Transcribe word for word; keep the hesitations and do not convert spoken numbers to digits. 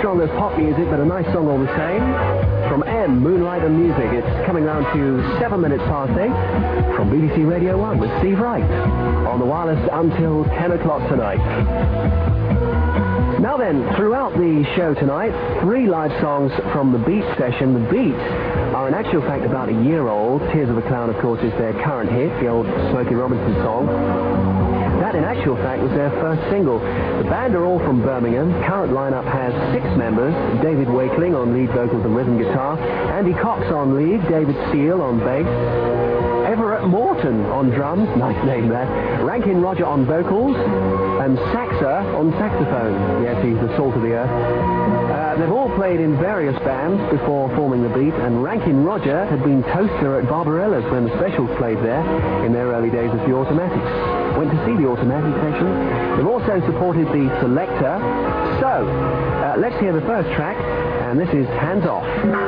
strong as pop music, but a nice song all the same. From M, Moonlight and Music. It's coming round to seven minutes past eight from B B C Radio one with Steve Wright on the wireless until ten o'clock tonight. Now then, throughout the show tonight, three live songs from the Beat session. The Beat are in actual fact about a year old. Tears of a Clown, of course, is their current hit, the old Smokey Robinson song. That, in actual fact, was their first single. The band are all from Birmingham. Current lineup has six members. David Wakeling on lead vocals and rhythm guitar. Andy Cox on lead. David Steele on bass. Everett Morton on drums. Nice name there. Rankin Roger on vocals. And Saxa on saxophone. Yes, he's the salt of the earth. Uh, they've all played in various bands before forming the Beat, and Rankin Roger had been toaster at Barbarella's when the Specials played there in their early days as the Automatics. Went to see the Automatic section. They've also supported the Selector. So, uh, let's hear the first track, and this is Hands Off.